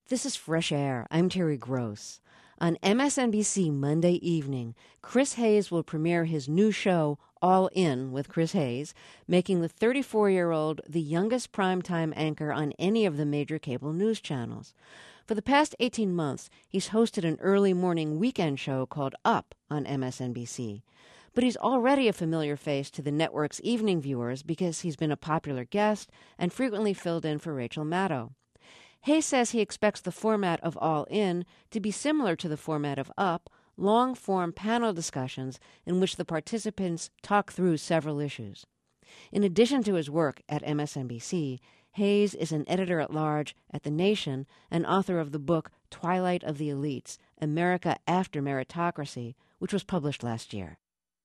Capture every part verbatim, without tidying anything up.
This is Fresh Air. I'm Terry Gross. On M S N B C Monday evening, Chris Hayes will premiere his new show, All In with Chris Hayes, making the thirty-four-year-old the youngest primetime anchor on any of the major cable news channels. For the past eighteen months, he's hosted an early morning weekend show called Up on M S N B C. But he's already a familiar face to the network's evening viewers because he's been a popular guest and frequently filled in for Rachel Maddow. Hayes says he expects the format of All In to be similar to the format of Up, long-form panel discussions in which the participants talk through several issues. In addition to his work at M S N B C, Hayes is an editor-at-large at The Nation and author of the book Twilight of the Elites, America After Meritocracy, which was published last year.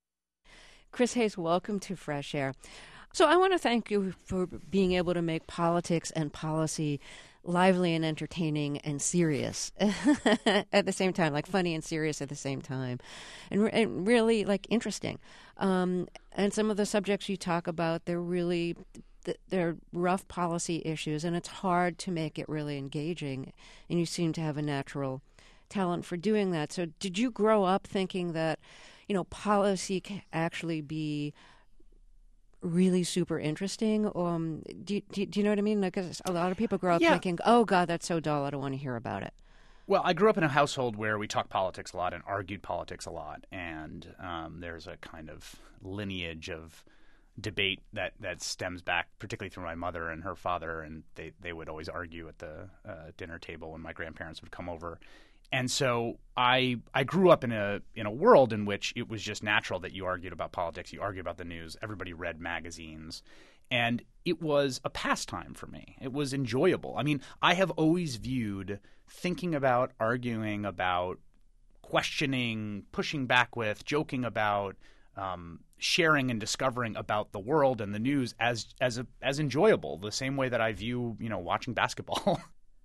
Chris Hayes, welcome to Fresh Air. So I want to thank you for being able to make politics and policy lively and entertaining and serious at the same time, like funny and serious at the same time, and, re- and really like interesting. Um, and some of the subjects you talk about, they're really they're rough policy issues, and it's hard to make it really engaging. And you seem to have a natural talent for doing that. So did you grow up thinking that, you know, policy can actually be really super interesting? Um, do, you, do, you, do you know what I mean? Because a lot of people grow up yeah. thinking, oh, God, that's so dull. I don't want to hear about it. Well, I grew up in a household where we talked politics a lot and argued politics a lot. And um, there's a kind of lineage of debate that, that stems back particularly through my mother and her father. And they, they would always argue at the uh, dinner table when my grandparents would come over. And so I I grew up in a in a world in which it was just natural that you argued about politics, you argued about the news, everybody read magazines, and it was a pastime for me. It was enjoyable. I mean, I have always viewed thinking about, arguing about, questioning, pushing back with, joking about, um, sharing and discovering about the world and the news as as a, as enjoyable, the same way that I view, you know, watching basketball.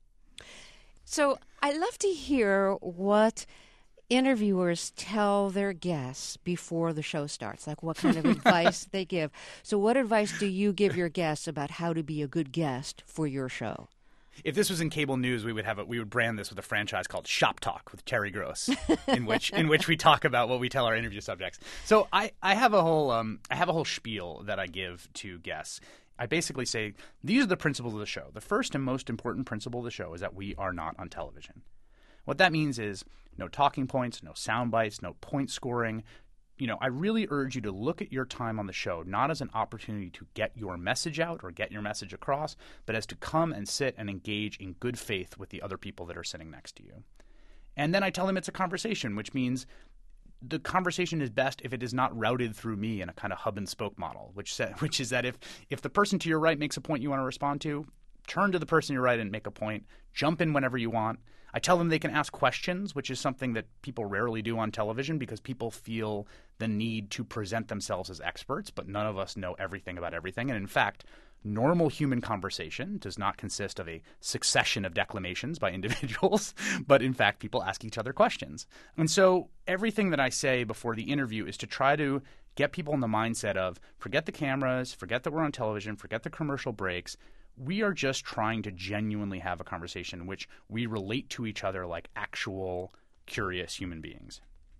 So I'd love to hear what interviewers tell their guests before the show starts, like what kind of advice they give. So what advice do you give your guests about how to be a good guest for your show? If this was in cable news, we would have a, we would brand this with a franchise called Shop Talk with Terry Gross, in which in which we talk about what we tell our interview subjects. So I, I have a whole um, I have a whole spiel that I give to guests. I basically say these are the principles of the show. The first and most important principle of the show is that we are not on television. What that means is no talking points, no sound bites, no point scoring. You know, I really urge you to look at your time on the show not as an opportunity to get your message out or get your message across, but as to come and sit and engage in good faith with the other people that are sitting next to you. And then I tell them it's a conversation, which means the conversation is best if it is not routed through me in a kind of hub and spoke model, which sa- which is that if if the person to your right makes a point you want to respond to, turn to the person to your right and make a point. Jump in whenever you want. I tell them they can ask questions, which is something that people rarely do on television because people feel the need to present themselves as experts, but none of us know everything about everything. And in fact, normal human conversation does not consist of a succession of declamations by individuals, but in fact, people ask each other questions. And so everything that I say before the interview is to try to get people in the mindset of forget the cameras, forget that we're on television, forget the commercial breaks. We are just trying to genuinely have a conversation in which we relate to each other like actual curious human beings.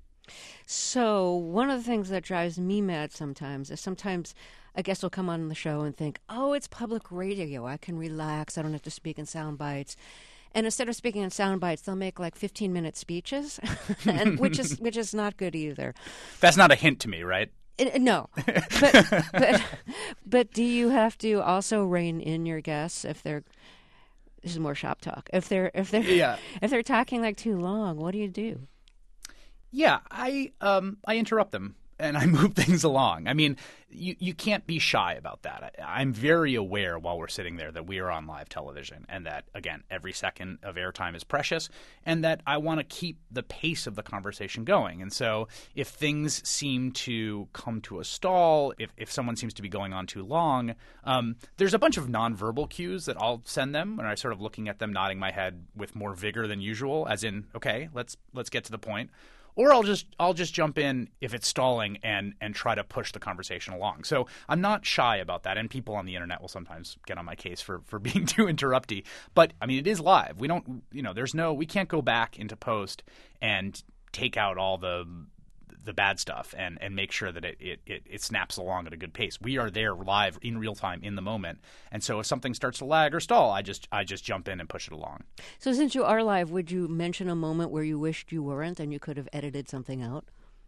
So one of the things that drives me mad sometimes is sometimes a guest will come on the show and think, oh, it's public radio. I can relax. I don't have to speak in sound bites. And instead of speaking in sound bites, they'll make like fifteen-minute speeches, and, which is which is not good either. That's not a hint to me, right? It, no. But, but, but do you have to also rein in your guests if they're – this is more shop talk. If they're, if they're, yeah. if they're talking like too long, what do you do? Yeah, I um I interrupt them and I move things along. I mean, you, you can't be shy about that. I, I'm very aware while we're sitting there that we are on live television and that, again, every second of airtime is precious and that I want to keep the pace of the conversation going. And so if things seem to come to a stall, if, if someone seems to be going on too long, um, there's a bunch of nonverbal cues that I'll send them and I'm sort of looking at them, nodding my head with more vigor than usual, as in, okay, let's let's get to the point. or I'll just I'll just jump in if it's stalling and and try to push the conversation along. So I'm not shy about that, and people on the internet will sometimes get on my case for for being too interrupty. But I mean, it is live. We don't, you know, there's no we can't go back into post and take out all the the bad stuff and, and make sure that it, it, it, it snaps along at a good pace. We are there live in real time in the moment. And so if something starts to lag or stall, I just I just jump in and push it along. So since you are live, would you mention a moment where you wished you weren't and you could have edited something out?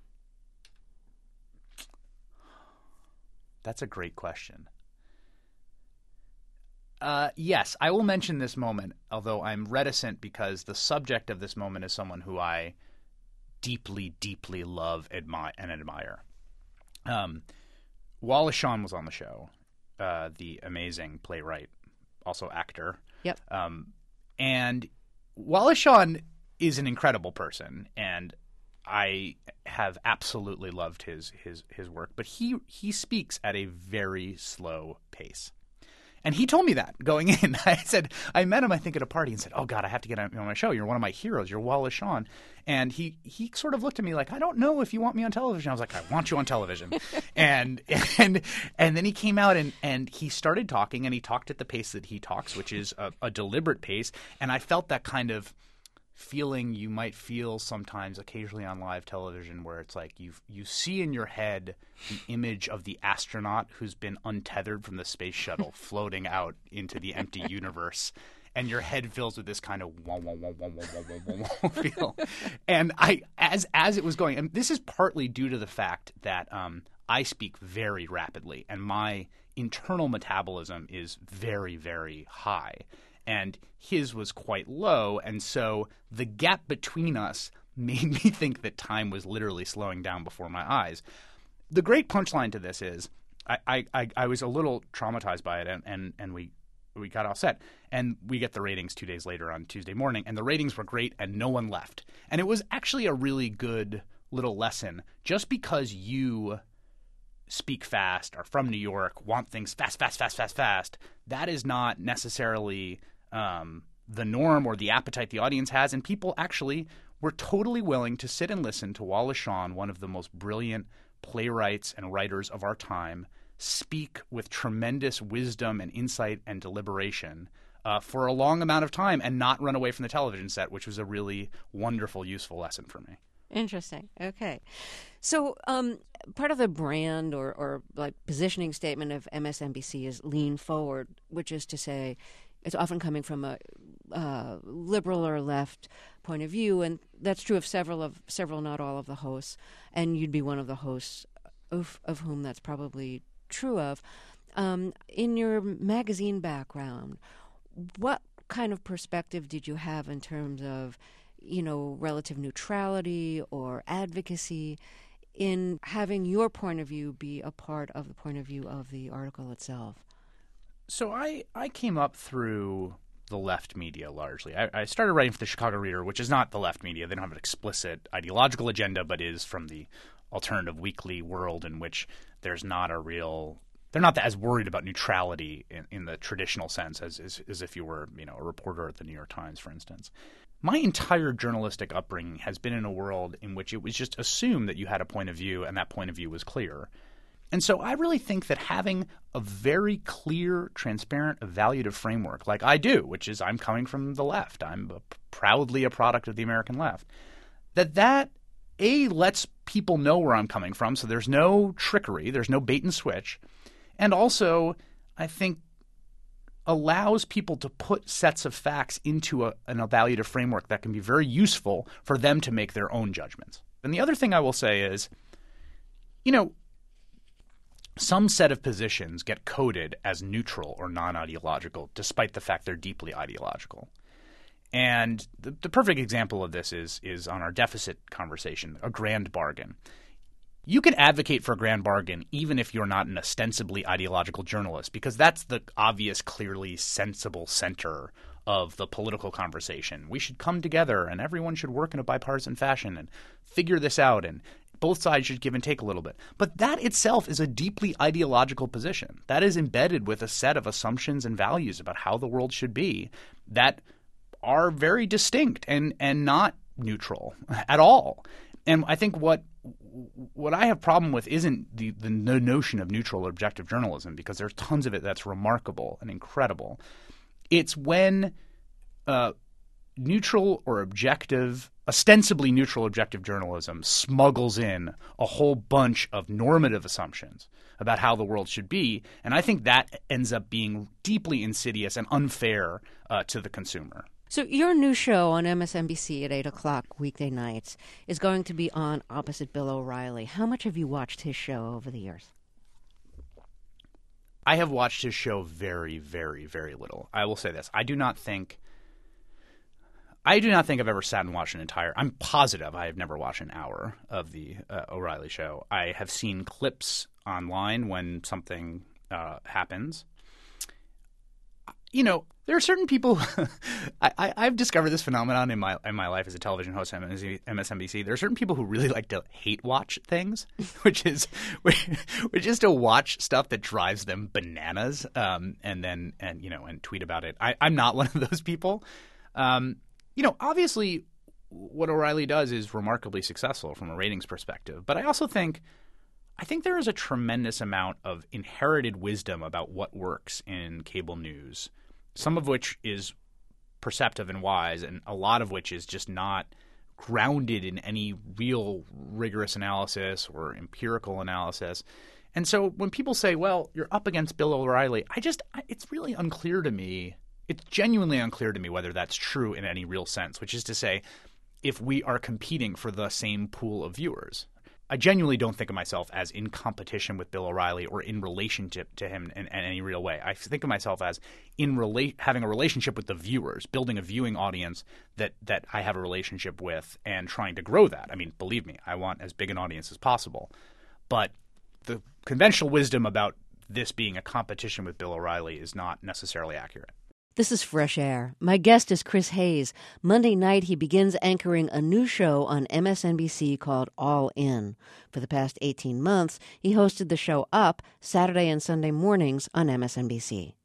That's a great question. Uh, yes, I will mention this moment, although I'm reticent because the subject of this moment is someone who I deeply, deeply love admi- and admire. Um, Wallace Shawn was on the show, uh, the amazing playwright, also actor. Yep. Um, and Wallace Shawn is an incredible person, and I have absolutely loved his his his work. But he he speaks at a very slow pace. And he told me that going in. I said, I met him, I think, at a party and said, oh, God, I have to get on my show. You're one of my heroes. You're Wallace Shawn. And he he sort of looked at me like, I don't know if you want me on television. I was like, I want you on television. and and and then he came out and, and he started talking, and he talked at the pace that he talks, which is a, a deliberate pace. And I felt that kind of feeling you might feel sometimes occasionally on live television where it's like you you see in your head the image of the astronaut who's been untethered from the space shuttle floating out into the empty universe, and your head fills with this kind of wah, wah, wah, wah, wah, wah, wah, wah feel. And I as as it was going, and this is partly due to the fact that um, I speak very rapidly and my internal metabolism is very, very high. And his was quite low, and so the gap between us made me think that time was literally slowing down before my eyes. The great punchline to this is I, I, I was a little traumatized by it, and, and, and we we got all set. And we get the ratings two days later on Tuesday morning, and the ratings were great, and no one left. And it was actually a really good little lesson. Just because you speak fast, are from New York, want things fast, fast, fast, fast, fast, that is not necessarily Um, the norm or the appetite the audience has, and people actually were totally willing to sit and listen to Wallace Shawn, one of the most brilliant playwrights and writers of our time, speak with tremendous wisdom and insight and deliberation uh, for a long amount of time and not run away from the television set, which was a really wonderful, useful lesson for me. Interesting. Okay. So um, part of the brand or, or like positioning statement of M S N B C is lean forward, which is to say it's often coming from a uh, liberal or left point of view, and that's true of several of several, not all of the hosts. And you'd be one of the hosts of, of whom that's probably true of. Um, in your magazine background, what kind of perspective did you have in terms of, you know, relative neutrality or advocacy in having your point of view be a part of the point of view of the article itself? So I, I came up through the left media largely. I, I started writing for the Chicago Reader, which is not the left media. They don't have an explicit ideological agenda, but is from the alternative weekly world in which there's not a real – they're not as worried about neutrality in, in the traditional sense as, as as if you were, you know, a reporter at the New York Times, for instance. My entire journalistic upbringing has been in a world in which it was just assumed that you had a point of view and that point of view was clear. And so I really think that having a very clear, transparent, evaluative framework like I do, which is I'm coming from the left, I'm a, proudly a product of the American left, that that, A, lets people know where I'm coming from, so there's no trickery, there's no bait and switch, and also I think allows people to put sets of facts into a, an evaluative framework that can be very useful for them to make their own judgments. And the other thing I will say is, you know, some set of positions get coded as neutral or non-ideological, despite the fact they're deeply ideological. And the, the perfect example of this is is on our deficit conversation, a grand bargain. You can advocate for a grand bargain even if you're not an ostensibly ideological journalist, because that's the obvious, clearly sensible center of the political conversation. We should come together and everyone should work in a bipartisan fashion and figure this out, and both sides should give and take a little bit. But that itself is a deeply ideological position. That is embedded with a set of assumptions and values about how the world should be that are very distinct and, and not neutral at all. and I think what what I have problem with isn't the, the notion of neutral or objective journalism, because there's tons of it that's remarkable and incredible. It's when uh, neutral or objective, ostensibly neutral objective journalism smuggles in a whole bunch of normative assumptions about how the world should be, and I think that ends up being deeply insidious and unfair uh, to the consumer. So your new show on M S N B C at eight o'clock weekday nights is going to be on opposite Bill O'Reilly. How much have you watched his show over the years? I have watched his show very, very, very little. I will say this. I do not think I do not think I've ever sat and watched an entire – I'm positive I have never watched an hour of the uh, O'Reilly show. I have seen clips online when something uh, happens. You know, there are certain people – I, I've discovered this phenomenon in my in my life as a television host at M S N B C. There are certain people who really like to hate watch things, which is which is to watch stuff that drives them bananas, um, and then and you know and tweet about it. I, I'm not one of those people. Um, you know, obviously, what O'Reilly does is remarkably successful from a ratings perspective, but I also think. I think there is a tremendous amount of inherited wisdom about what works in cable news, some of which is perceptive and wise, and a lot of which is just not grounded in any real rigorous analysis or empirical analysis. And so when people say, well, you're up against Bill O'Reilly, I just – it's really unclear to me – it's genuinely unclear to me whether that's true in any real sense, which is to say if we are competing for the same pool of viewers. I genuinely don't think of myself as in competition with Bill O'Reilly or in relationship to him in, in any real way. I think of myself as in rela- having a relationship with the viewers, building a viewing audience that that I have a relationship with and trying to grow that. I mean, believe me, I want as big an audience as possible. But the conventional wisdom about this being a competition with Bill O'Reilly is not necessarily accurate. This is Fresh Air. My guest is Chris Hayes. Monday night, he begins anchoring a new show on M S N B C called All In. For the past eighteen months, he hosted the show Up Saturday and Sunday mornings on M S N B C.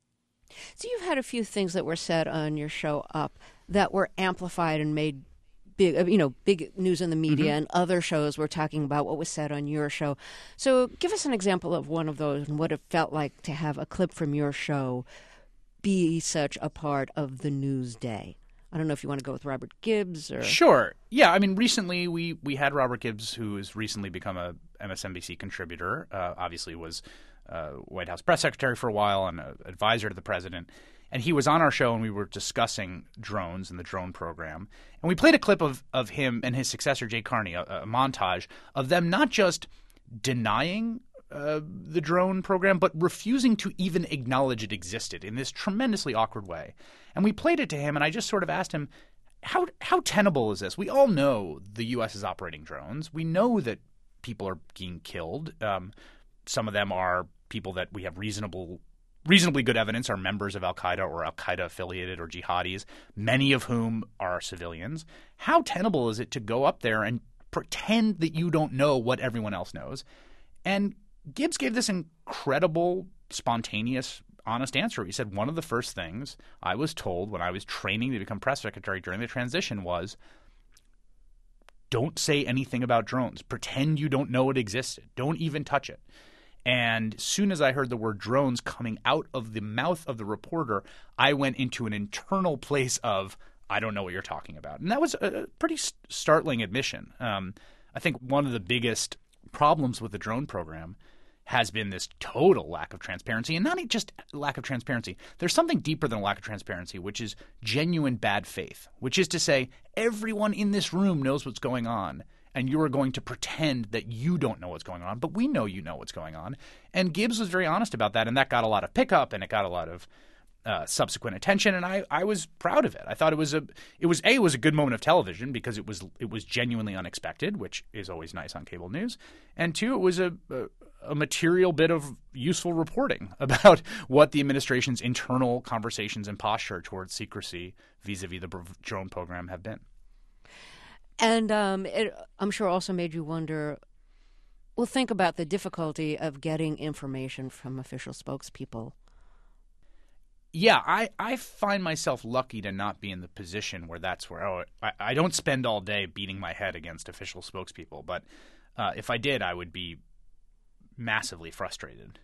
So you've had a few things that were said on your show Up that were amplified and made big, you know, big news in the media, mm-hmm. and other shows were talking about what was said on your show. So give us an example of one of those and what it felt like to have a clip from your show be such a part of the news day. I don't know if you want to go with Robert Gibbs or... Sure. Yeah, I mean, recently we, we had Robert Gibbs, who has recently become a M S N B C contributor, uh, obviously was uh, White House press secretary for a while and an advisor to the president. And he was on our show and we were discussing drones and the drone program. And we played a clip of, of him and his successor, Jay Carney, a, a montage of them not just denying Uh, the drone program, but refusing to even acknowledge it existed in this tremendously awkward way. And we played it to him, and I just sort of asked him, how how tenable is this? We all know the U S is operating drones. We know that people are being killed. Um, some of them are people that we have reasonable, reasonably good evidence are members of al-Qaeda or al-Qaeda affiliated or jihadis, many of whom are civilians. How tenable is it to go up there and pretend that you don't know what everyone else knows? And Gibbs gave this incredible, spontaneous, honest answer. He said, one of the first things I was told when I was training to become press secretary during the transition was, don't say anything about drones. Pretend you don't know it existed. Don't even touch it. And as soon as I heard the word drones coming out of the mouth of the reporter, I went into an internal place of, I don't know what you're talking about. And that was a pretty startling admission. Um, I think one of the biggest problems with the drone program has been this total lack of transparency, and not just lack of transparency. There's something deeper than a lack of transparency, which is genuine bad faith, which is to say everyone in this room knows what's going on, and you are going to pretend that you don't know what's going on, but we know you know what's going on. And Gibbs was very honest about that, and that got a lot of pickup, and it got a lot of Uh, subsequent attention, and I, I was proud of it. I thought it was a it was a it was a good moment of television because it was it was genuinely unexpected, which is always nice on cable news, and two, it was a a, a material bit of useful reporting about what the administration's internal conversations and posture towards secrecy vis-a-vis the drone program have been. And um, it, I'm sure also made you wonder. Well, think about the difficulty of getting information from official spokespeople. Yeah, I, I find myself lucky to not be in the position where that's where oh I, I don't spend all day beating my head against official spokespeople, but uh, if I did, I would be massively frustrated.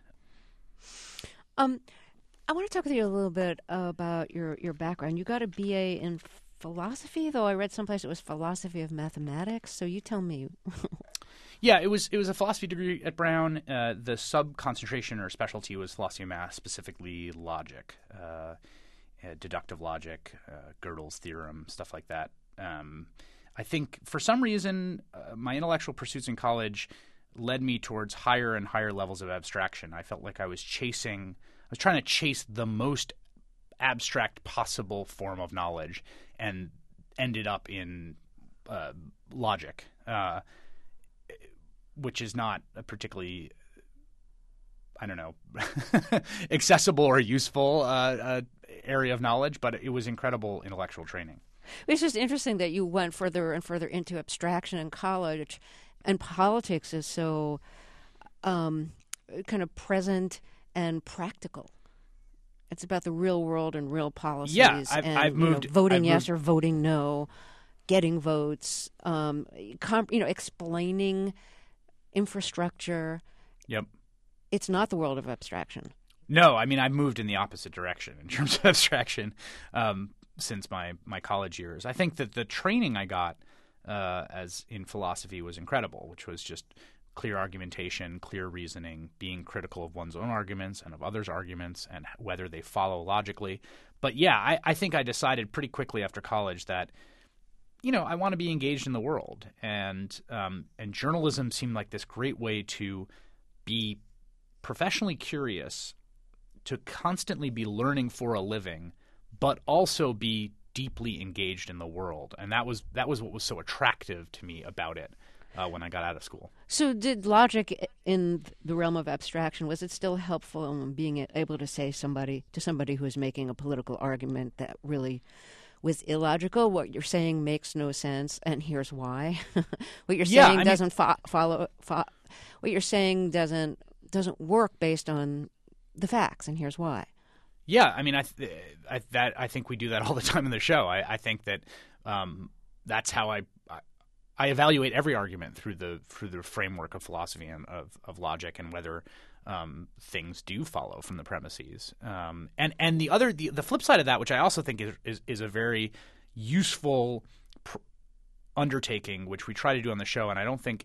Um, I want to talk with you a little bit about your, your background. You got a B A in philosophy, though I read someplace it was philosophy of mathematics. So you tell me. Yeah, it was it was a philosophy degree at Brown. Uh, the sub-concentration or specialty was philosophy of math, specifically logic, uh, uh, deductive logic, uh, Gödel's theorem, stuff like that. Um, I think for some reason, uh, my intellectual pursuits in college led me towards higher and higher levels of abstraction. I felt like I was chasing, I was trying to chase the most abstract possible form of knowledge, and ended up in uh, logic. Uh, which is not a particularly, I don't know, accessible or useful uh, uh, area of knowledge, but it was incredible intellectual training. It's just interesting that you went further and further into abstraction in college, and politics is so um, kind of present and practical. It's about the real world and real policies. Yeah, I've, and, I've moved. You know, voting I've yes moved, or voting no, getting votes, um, comp, you know, explaining infrastructure. Yep. It's not the world of abstraction. No, I mean, I've moved in the opposite direction in terms of abstraction um, since my, my college years. I think that the training I got uh, as in philosophy was incredible, which was just clear argumentation, clear reasoning, being critical of one's own arguments and of others' arguments and whether they follow logically. But yeah, I, I think I decided pretty quickly after college that you know, I want to be engaged in the world, and um, and journalism seemed like this great way to be professionally curious, to constantly be learning for a living, but also be deeply engaged in the world, and that was that was what was so attractive to me about it uh, when I got out of school. So, did logic in the realm of abstraction, was it still helpful in being able to say somebody to somebody who is making a political argument that really was illogical? What you're saying makes no sense, and here's why. What you're yeah, saying I doesn't mean, fo- follow. Fo- what you're saying doesn't doesn't work based on the facts, and here's why. Yeah, I mean, I, th- I that I think we do that all the time in the show. I, I think that um, that's how I, I I evaluate every argument through the through the framework of philosophy and of, of logic, and whether um, things do follow from the premises. Um, and and the other the, the flip side of that, which I also think is is, is a very useful pr- undertaking, which we try to do on the show, and I don't think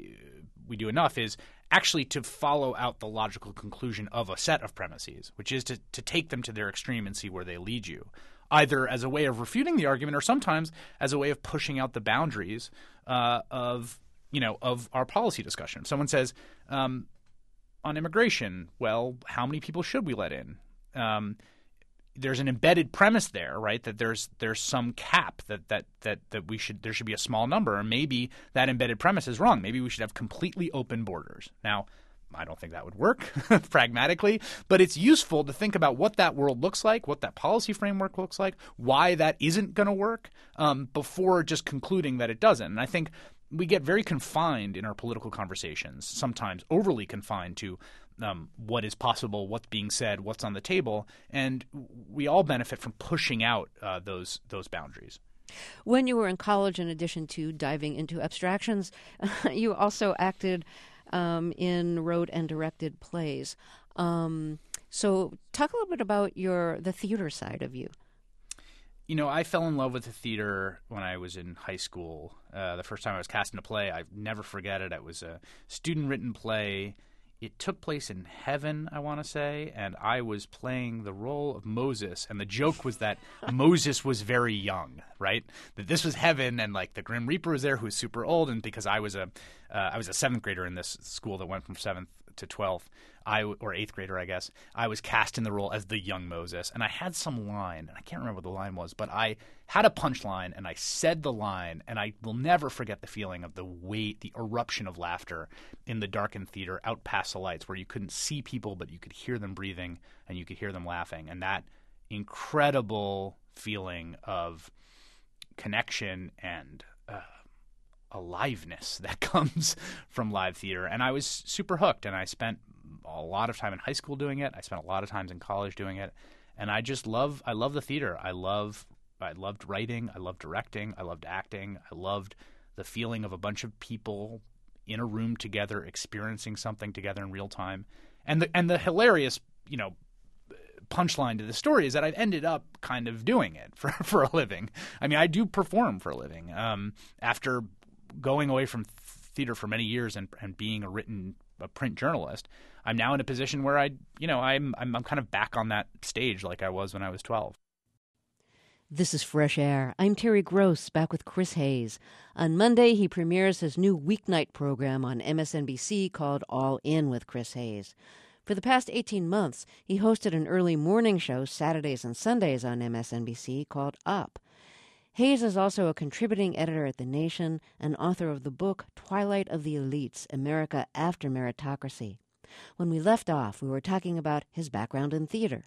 we do enough, is actually to follow out the logical conclusion of a set of premises, which is to to take them to their extreme and see where they lead you, either as a way of refuting the argument or sometimes as a way of pushing out the boundaries uh, of you know of our policy discussion. Someone says um, on immigration, well, how many people should we let in? Um, there's an embedded premise there, right? That there's there's some cap that that that that we should there should be a small number, and maybe that embedded premise is wrong. Maybe we should have completely open borders. Now, I don't think that would work pragmatically, but it's useful to think about what that world looks like, what that policy framework looks like, why that isn't going to work, um, before just concluding that it doesn't. And I think we get very confined in our political conversations, sometimes overly confined to um, what is possible, what's being said, what's on the table, and we all benefit from pushing out uh, those those boundaries. When you were in college, in addition to diving into abstractions, you also acted um, in wrote and directed plays. Um, so talk a little bit about your the theater side of you. You know, I fell in love with the theater when I was in high school. Uh, the first time I was cast in a play, I never forget it. It was a student-written play. It took place in heaven, I want to say, and I was playing the role of Moses. And the joke was that Moses was very young, right? That this was heaven, and like the Grim Reaper was there, who was super old. And because I was a, uh, I was a seventh grader in this school that went from seventh to twelfth, I or eighth grader, I guess, I was cast in the role as the young Moses, and I had some line, and I can't remember what the line was, but I had a punchline, and I said the line, and I will never forget the feeling of the weight, the eruption of laughter in the darkened theater out past the lights, where you couldn't see people, but you could hear them breathing, and you could hear them laughing, and that incredible feeling of connection and uh, aliveness that comes from live theater. And I was super hooked, and I spent a lot of time in high school doing it. I spent a lot of times in college doing it, and I just love I love the theater. I love I loved writing. I loved directing. I loved acting. I loved the feeling of a bunch of people in a room together, experiencing something together in real time. And the and the hilarious, you know, punchline to the story is that I've ended up kind of doing it for, for a living. I mean, I do perform for a living. Um, after going away from theater for many years and, and being a written a print journalist, I'm now in a position where I, you know, I'm, I'm I'm kind of back on that stage like I was when I was twelve. This is Fresh Air. I'm Terry Gross, back with Chris Hayes. On Monday, he premieres his new weeknight program on M S N B C called All In with Chris Hayes. For the past eighteen months, he hosted an early morning show Saturdays and Sundays on M S N B C called Up. Hayes is also a contributing editor at The Nation and author of the book Twilight of the Elites, America After Meritocracy. When we left off, we were talking about his background in theater.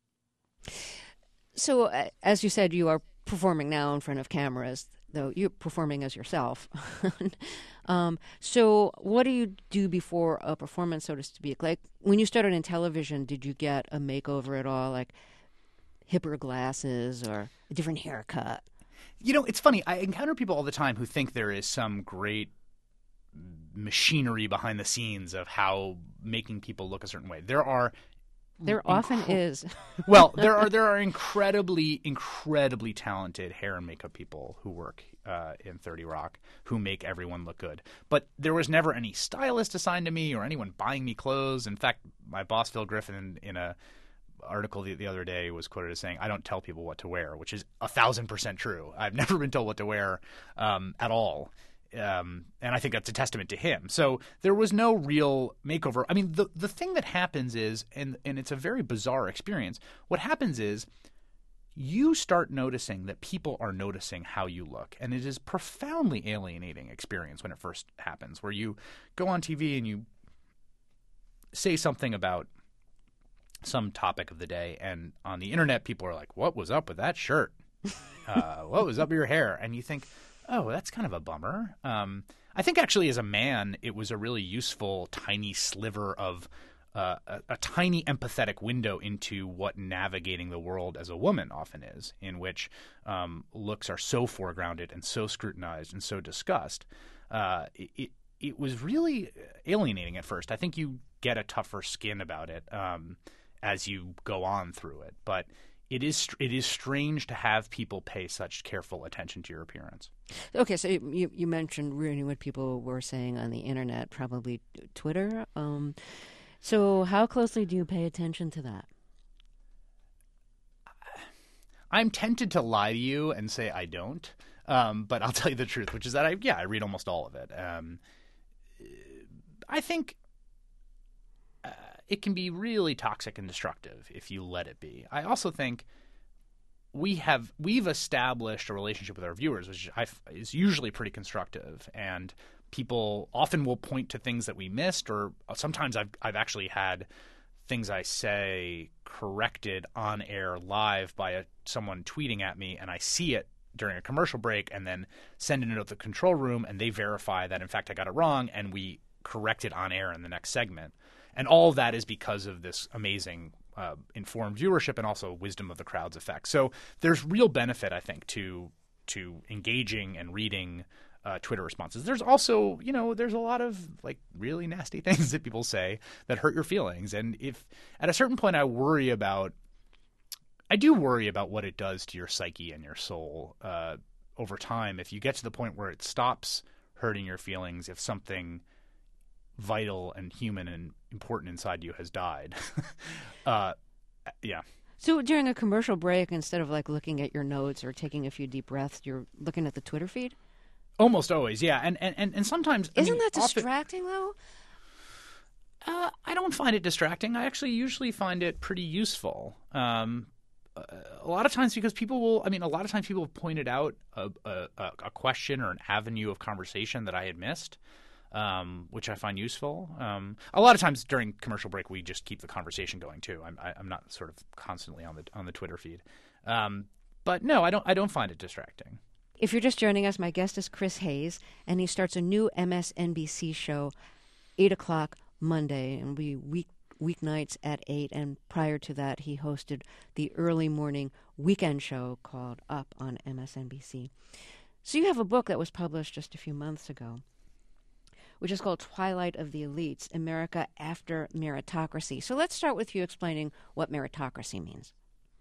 So, uh, as you said, you are performing now in front of cameras, though you're performing as yourself. um, so what do you do before a performance, so to speak? Like, when you started in television, did you get a makeover at all, like hipper glasses or a different haircut? You know, it's funny. I encounter people all the time who think there is some great machinery behind the scenes of how making people look a certain way. There are There often Incre- is. Well, there are there are incredibly, incredibly talented hair and makeup people who work uh, in thirty Rock who make everyone look good. But there was never any stylist assigned to me or anyone buying me clothes. In fact, my boss, Phil Griffin, in, in a article the, the other day was quoted as saying, "I don't tell people what to wear," which is a thousand percent true. I've never been told what to wear um, at all. Um, and I think that's a testament to him. So there was no real makeover. I mean, the the thing that happens is, and, and it's a very bizarre experience, what happens is you start noticing that people are noticing how you look. And it is profoundly alienating experience when it first happens, where you go on T V and you say something about some topic of the day, and on the internet people are like, "What was up with that shirt? Uh, what was up with your hair?" And you think, oh, that's kind of a bummer. Um, I think actually as a man, it was a really useful tiny sliver of uh, a, a tiny empathetic window into what navigating the world as a woman often is, in which um, looks are so foregrounded and so scrutinized and so discussed. Uh, it, it, it was really alienating at first. I think you get a tougher skin about it um, as you go on through it. But It is it is strange to have people pay such careful attention to your appearance. Okay, so you you mentioned reading what people were saying on the internet, probably Twitter. Um, so how closely do you pay attention to that? I'm tempted to lie to you and say I don't, um, but I'll tell you the truth, which is that I yeah I read almost all of it. Um, I think Uh, it can be really toxic and destructive if you let it be. I also think we have we've established a relationship with our viewers, which I, is usually pretty constructive, and people often will point to things that we missed, or sometimes I've I've actually had things I say corrected on air live by a, someone tweeting at me, and I see it during a commercial break, and then send it into the control room, and they verify that in fact I got it wrong, and we correct it on air in the next segment. And all of that is because of this amazing uh, informed viewership and also wisdom of the crowd's effect. So there's real benefit, I think, to to engaging and reading uh, Twitter responses. There's also, you know, there's a lot of like really nasty things that people say that hurt your feelings. And if at a certain point I worry about, I do worry about what it does to your psyche and your soul uh, over time. If you get to the point where it stops hurting your feelings, if something vital and human and important inside you has died. uh, yeah. So during a commercial break, instead of like looking at your notes or taking a few deep breaths, you're looking at the Twitter feed? Almost always, yeah. And and, and, and sometimes... Isn't I mean, that distracting, often, though? Uh, I don't find it distracting. I actually usually find it pretty useful. Um, a lot of times because people will... I mean, a lot of times people have pointed out a, a, a question or an avenue of conversation that I had missed. Um, which I find useful. Um, a lot of times during commercial break, we just keep the conversation going too. I'm, I, I'm not sort of constantly on the on the Twitter feed, um, but no, I don't. I don't find it distracting. If you're just joining us, my guest is Chris Hayes, and he starts a new M S N B C show, eight o'clock Monday, and we week weeknights at eight, and prior to that, he hosted the early morning weekend show called Up on M S N B C. So you have a book that was published just a few months ago, which is called Twilight of the Elites, America After Meritocracy. So let's start with you explaining what meritocracy means.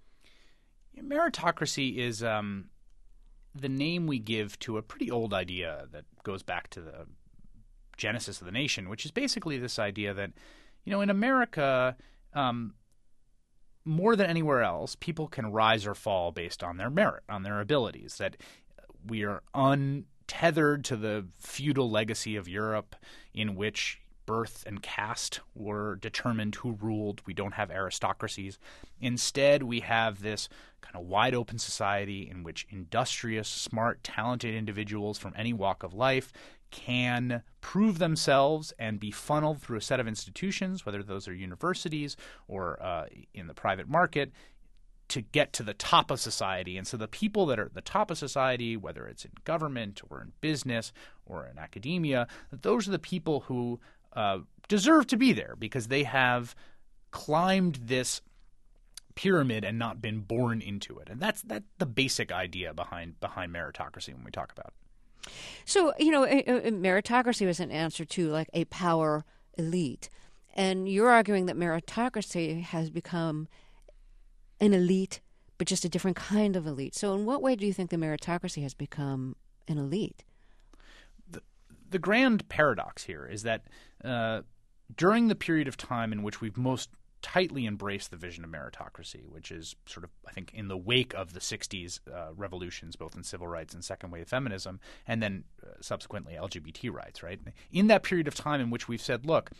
Meritocracy is um, the name we give to a pretty old idea that goes back to the genesis of the nation, which is basically this idea that, you know, in America, um, more than anywhere else, people can rise or fall based on their merit, on their abilities, that we are untethered to the feudal legacy of Europe in which birth and caste were determined who ruled. We don't have aristocracies. Instead, we have this kind of wide open society in which industrious, smart, talented individuals from any walk of life can prove themselves and be funneled through a set of institutions, whether those are universities or uh, in the private market, to get to the top of society. And so the people that are at the top of society, whether it's in government or in business or in academia, those are the people who uh, deserve to be there because they have climbed this pyramid and not been born into it. And that's that's the basic idea behind behind meritocracy when we talk about it. So, you know, a, a meritocracy was an answer to like a power elite. And you're arguing that meritocracy has become an elite, but just a different kind of elite. So in what way do you think the meritocracy has become an elite? The, the grand paradox here is that uh, during the period of time in which we've most tightly embraced the vision of meritocracy, which is sort of, I think, in the wake of the sixties uh, revolutions, both in civil rights and second wave feminism, and then uh, subsequently L G B T rights, right? In that period of time in which we've said, look,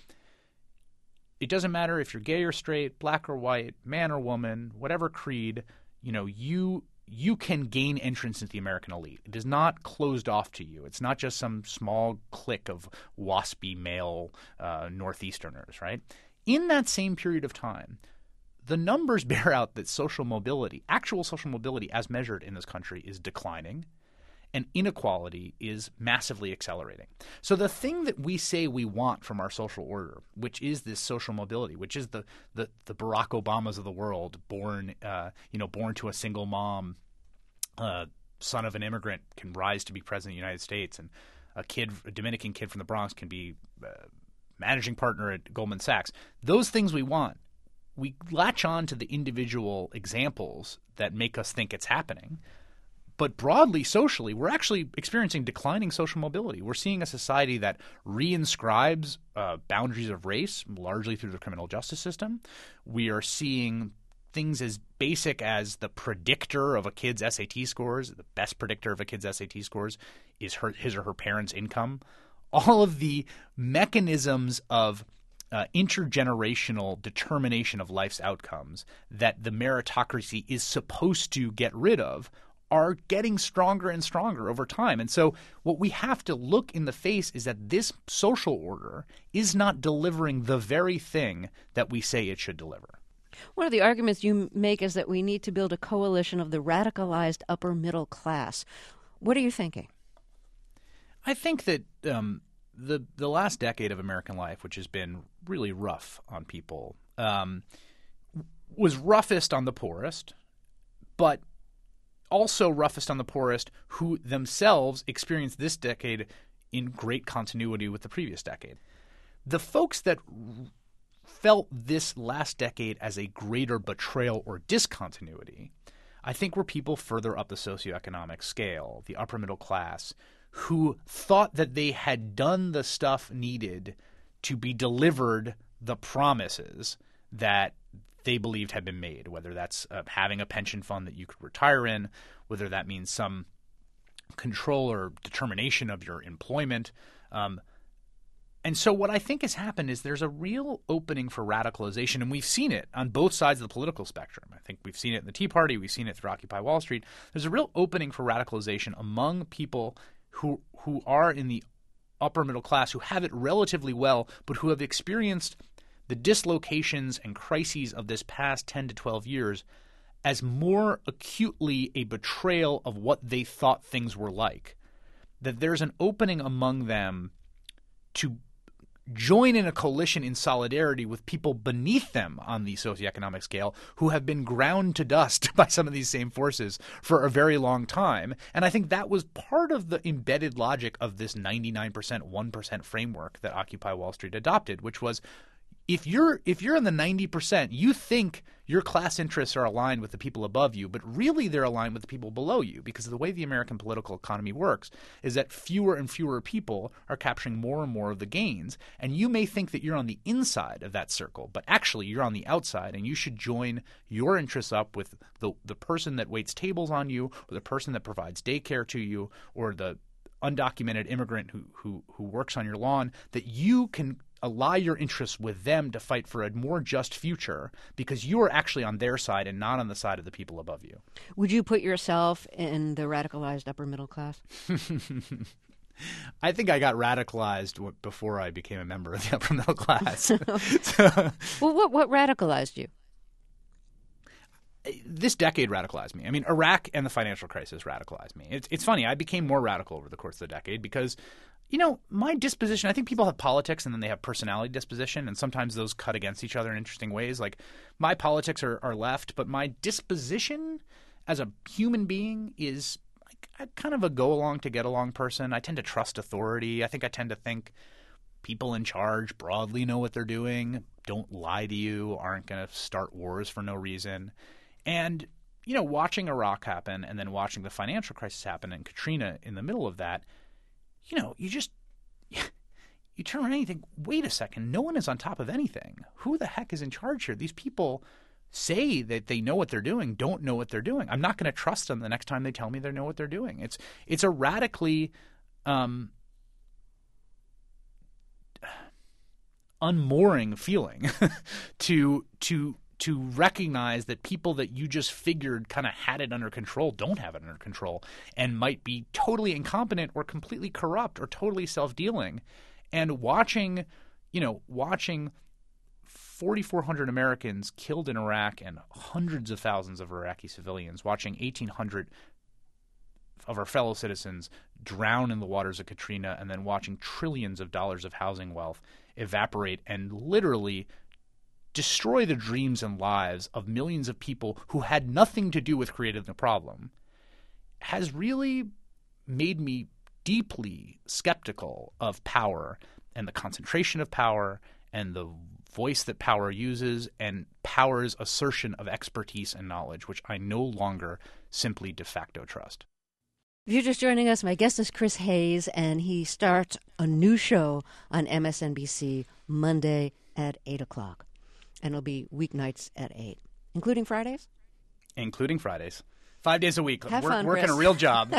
it doesn't matter if you're gay or straight, black or white, man or woman, whatever creed, you know, you you can gain entrance into the American elite. It is not closed off to you. It's not just some small clique of waspy male uh, Northeasterners, right? In that same period of time, the numbers bear out that social mobility, actual social mobility as measured in this country, is declining, and inequality is massively accelerating. So the thing that we say we want from our social order, which is this social mobility, which is the the, the Barack Obamas of the world, born uh, you know born to a single mom, uh, son of an immigrant, can rise to be president of the United States, and a kid, a Dominican kid from the Bronx, can be uh, managing partner at Goldman Sachs. Those things we want. We latch on to the individual examples that make us think it's happening. But broadly, socially, we're actually experiencing declining social mobility. We're seeing a society that reinscribes uh, boundaries of race, largely through the criminal justice system. We are seeing things as basic as the predictor of a kid's S A T scores. The best predictor of a kid's S A T scores is her, his or her parents' income. All of the mechanisms of uh, intergenerational determination of life's outcomes that the meritocracy is supposed to get rid of are getting stronger and stronger over time. And so what we have to look in the face is that this social order is not delivering the very thing that we say it should deliver. One of the arguments you make is that we need to build a coalition of the radicalized upper middle class. What are you thinking? I think that um, the the last decade of American life, which has been really rough on people, um, was roughest on the poorest, but also roughest on the poorest who themselves experienced this decade in great continuity with the previous decade. The folks that felt this last decade as a greater betrayal or discontinuity, I think were people further up the socioeconomic scale, the upper middle class, who thought that they had done the stuff needed to be delivered the promises that they believed had been made, whether that's uh, having a pension fund that you could retire in, whether that means some control or determination of your employment. Um, and so what I think has happened is there's a real opening for radicalization, and we've seen it on both sides of the political spectrum. I think we've seen it in the Tea Party. We've seen it through Occupy Wall Street. There's a real opening for radicalization among people who who are in the upper middle class, who have it relatively well, but who have experienced the dislocations and crises of this past ten to twelve years as more acutely a betrayal of what they thought things were like. That there's an opening among them to join in a coalition in solidarity with people beneath them on the socioeconomic scale who have been ground to dust by some of these same forces for a very long time. And I think that was part of the embedded logic of this ninety-nine percent, one percent framework that Occupy Wall Street adopted, which was if you're if you're in the ninety percent, you think your class interests are aligned with the people above you, but really they're aligned with the people below you, because the way the American political economy works is that fewer and fewer people are capturing more and more of the gains. And you may think that you're on the inside of that circle, but actually you're on the outside, and you should join your interests up with the the person that waits tables on you, or the person that provides daycare to you, or the undocumented immigrant who who who works on your lawn, that you can ally your interests with them to fight for a more just future, because you are actually on their side and not on the side of the people above you. Would you put yourself in the radicalized upper middle class? I think I got radicalized before I became a member of the upper middle class. so, well, what what radicalized you? This decade radicalized me. I mean, Iraq and the financial crisis radicalized me. It's it's funny. I became more radical over the course of the decade because, you know, my disposition – I think people have politics and then they have personality disposition, and sometimes those cut against each other in interesting ways. Like my politics are, are left, but my disposition as a human being is like a, kind of a go-along to get-along person. I tend to trust authority. I think I tend to think people in charge broadly know what they're doing, don't lie to you, aren't going to start wars for no reason. And, you know, watching Iraq happen and then watching the financial crisis happen and Katrina in the middle of that, you know, you just you turn around and you think, wait a second, no one is on top of anything. Who the heck is in charge here? These people say that they know what they're doing, don't know what they're doing. I'm not going to trust them the next time they tell me they know what they're doing. It's it's a radically um, unmooring feeling to to to recognize that people that you just figured kind of had it under control don't have it under control and might be totally incompetent or completely corrupt or totally self-dealing. And watching, you know, watching forty-four hundred Americans killed in Iraq and hundreds of thousands of Iraqi civilians, watching eighteen hundred of our fellow citizens drown in the waters of Katrina, and then watching trillions of dollars of housing wealth evaporate and literally destroy the dreams and lives of millions of people who had nothing to do with creating the problem, has really made me deeply skeptical of power and the concentration of power and the voice that power uses and power's assertion of expertise and knowledge, which I no longer simply de facto trust. If you're just joining us, my guest is Chris Hayes, and he starts a new show on M S N B C Monday at eight o'clock. And it'll be weeknights at eight, including Fridays? Including Fridays. Five days a week. Have Work, fun, working Chris. a real job.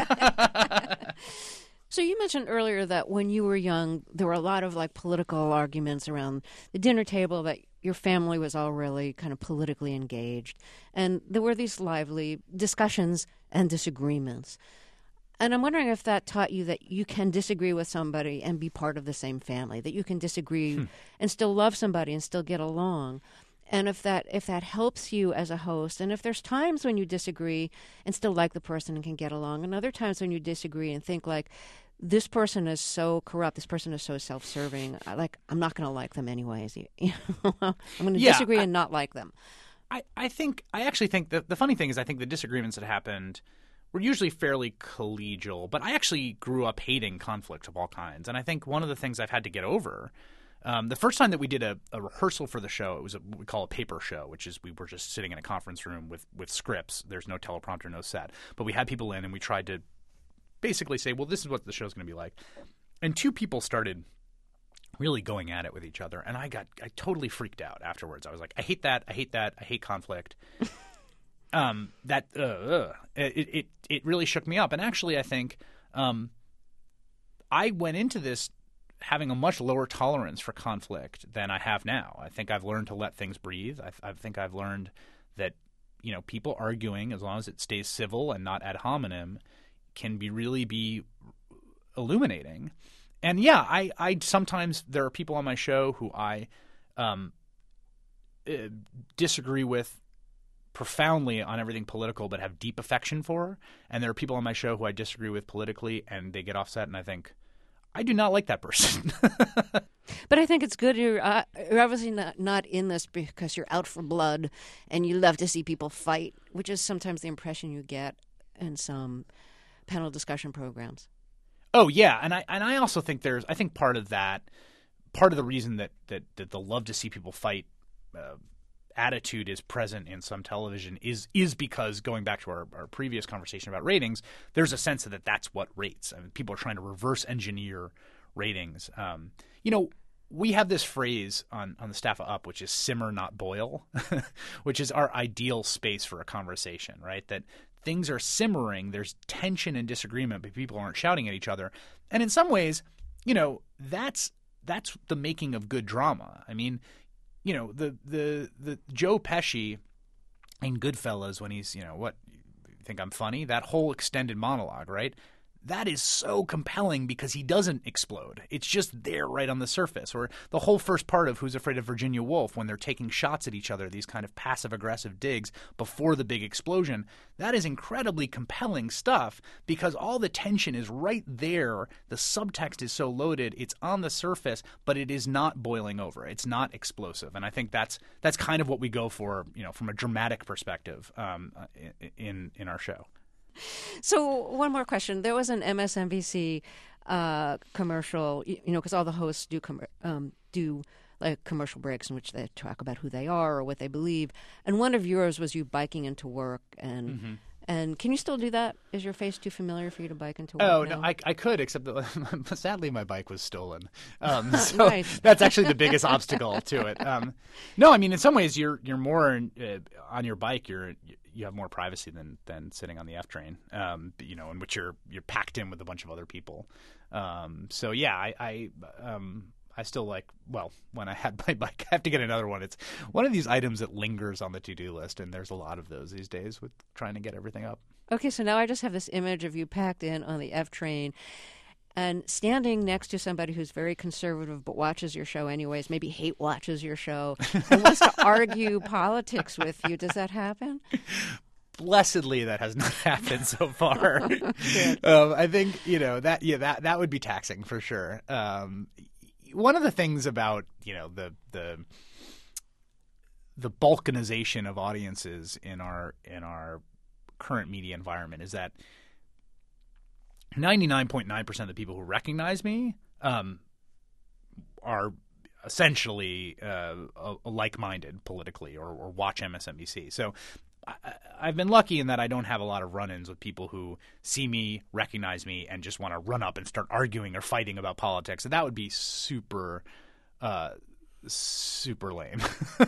So you mentioned earlier that when you were young, there were a lot of like political arguments around the dinner table, that your family was all really kind of politically engaged. And there were these lively discussions and disagreements. And I'm wondering if that taught you that you can disagree with somebody and be part of the same family, that you can disagree hmm. and still love somebody and still get along. And if that if that helps you as a host, and if there's times when you disagree and still like the person and can get along, and other times when you disagree and think like, this person is so corrupt, this person is so self-serving, I, like I'm not going to like them anyways. You know? I'm going to yeah, disagree I, and not like them. I, I think I actually think that the funny thing is I think the disagreements that happened were usually fairly collegial, but I actually grew up hating conflict of all kinds. And I think one of the things I've had to get over, um, the first time that we did a, a rehearsal for the show, it was a, what we call a paper show, which is we were just sitting in a conference room with, with scripts. There's no teleprompter, no set. But we had people in and we tried to basically say, well, this is what the show's going to be like. And two people started really going at it with each other. And I got I totally freaked out afterwards. I was like, I hate that. I hate that. I hate conflict. Um, that uh, uh, it, it it really shook me up. And actually, I think um, I went into this having a much lower tolerance for conflict than I have now. I think I've learned to let things breathe. I, I think I've learned that, you know, people arguing, as long as it stays civil and not ad hominem, can be really be illuminating. And yeah, I, I sometimes there are people on my show who I um, uh, disagree with profoundly on everything political but have deep affection for, and there are people on my show who I disagree with politically and they get offset, and I think I do not like that person. But I think it's good. You're, uh, you're obviously not, not in this because you're out for blood and you love to see people fight, which is sometimes the impression you get in some panel discussion programs. Oh, yeah. And I and I also think there's – I think part of that – part of the reason that, that, that the love to see people fight uh, attitude is present in some television is is because, going back to our, our previous conversation about ratings, there's a sense that that's what rates. I mean, people are trying to reverse engineer ratings. Um, you know, we have this phrase on, on the staff of Up, which is simmer, not boil, which is our ideal space for a conversation, right? That things are simmering, there's tension and disagreement, but people aren't shouting at each other. And in some ways, you know, that's that's the making of good drama. I mean, you know, the the the Joe Pesci in Goodfellas, when he's, you know, what, you think I'm funny? That whole extended monologue, right? That is so compelling because he doesn't explode. It's just there right on the surface. Or the whole first part of Who's Afraid of Virginia Woolf, when they're taking shots at each other, these kind of passive-aggressive digs before the big explosion. That is incredibly compelling stuff because all the tension is right there. The subtext is so loaded. It's on the surface, but it is not boiling over. It's not explosive. And I think that's that's kind of what we go for, you know, from a dramatic perspective um, in in our show. So one more question. There was an M S N B C uh, commercial, you, you know, because all the hosts do com- um, do like commercial breaks in which they talk about who they are or what they believe. And one of yours was you biking into work. And mm-hmm. and can you still do that? Is your face too familiar for you to bike into work? Oh, now? no, I, I could, except that sadly my bike was stolen. Um, so right. That's actually the biggest obstacle to it. Um, no, I mean, in some ways, you're you're more uh, on your bike. You're you have more privacy than than sitting on the F train, um, you know, in which you're you're packed in with a bunch of other people. Um, so yeah, I I, um, I still like. Well, when I had my bike, I have to get another one. It's one of these items that lingers on the to-do list, and there's a lot of those these days with trying to get everything up. Okay, so now I just have this image of you packed in on the F train and standing next to somebody who's very conservative but watches your show anyways, maybe hate watches your show, and wants to argue politics with you. Does that happen? Blessedly, that has not happened so far. um, I think, you know, that yeah, that that would be taxing for sure. Um, one of the things about, you know, the the the balkanization of audiences in our in our current media environment is that ninety-nine point nine percent of the people who recognize me um, are essentially uh, like-minded politically or, or watch M S N B C. So I, I've been lucky in that I don't have a lot of run-ins with people who see me, recognize me, and just want to run up and start arguing or fighting about politics. And that would be super, uh, super lame.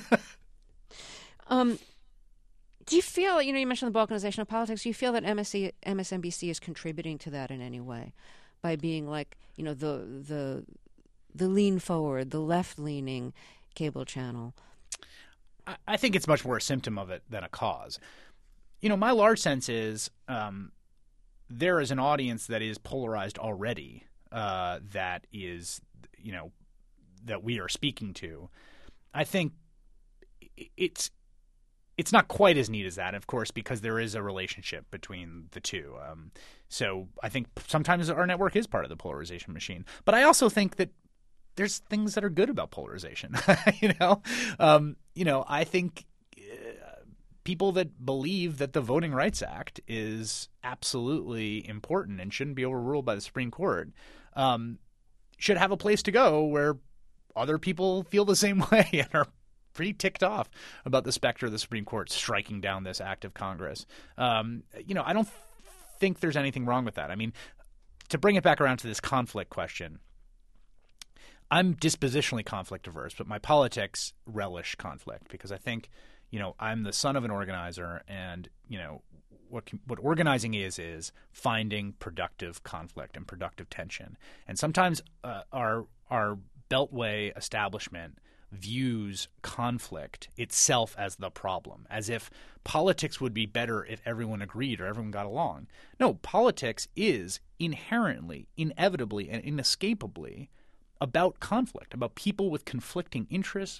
um. Do you feel, you know, you mentioned the balkanization of politics, do you feel that M S N B C is contributing to that in any way by being like, you know, the the the lean forward, the left-leaning cable channel? I, I think it's much more a symptom of it than a cause. You know, my large sense is um, there is an audience that is polarized already uh, that is, you know, that we are speaking to. I think it's It's not quite as neat as that, of course, because there is a relationship between the two. Um, so I think sometimes our network is part of the polarization machine. But I also think that there's things that are good about polarization. you know, um, you know, I think uh, people that believe that the Voting Rights Act is absolutely important and shouldn't be overruled by the Supreme Court um, should have a place to go where other people feel the same way and are pretty ticked off about the specter of the Supreme Court striking down this act of Congress. Um, you know, I don't think there's anything wrong with that. I mean, to bring it back around to this conflict question, I'm dispositionally conflict averse, but my politics relish conflict because I think, you know, I'm the son of an organizer, and, you know, what what organizing is is finding productive conflict and productive tension. And sometimes uh, our our Beltway establishment views conflict itself as the problem, as if politics would be better if everyone agreed or everyone got along. No, politics is inherently, inevitably, and inescapably about conflict, about people with conflicting interests,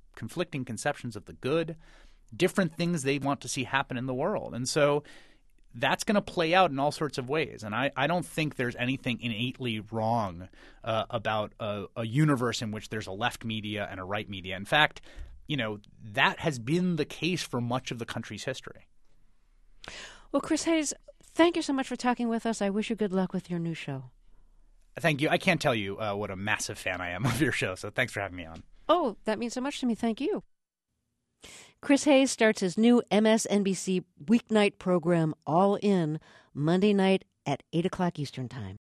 conflicting conceptions of the good, different things they want to see happen in the world. And so that's going to play out in all sorts of ways. And I, I don't think there's anything innately wrong uh, about a, a universe in which there's a left media and a right media. In fact, you know, that has been the case for much of the country's history. Well, Chris Hayes, thank you so much for talking with us. I wish you good luck with your new show. Thank you. I can't tell you uh, what a massive fan I am of your show, so thanks for having me on. Oh, that means so much to me. Thank you. Chris Hayes starts his new M S N B C weeknight program, All In, Monday night at eight o'clock Eastern Time.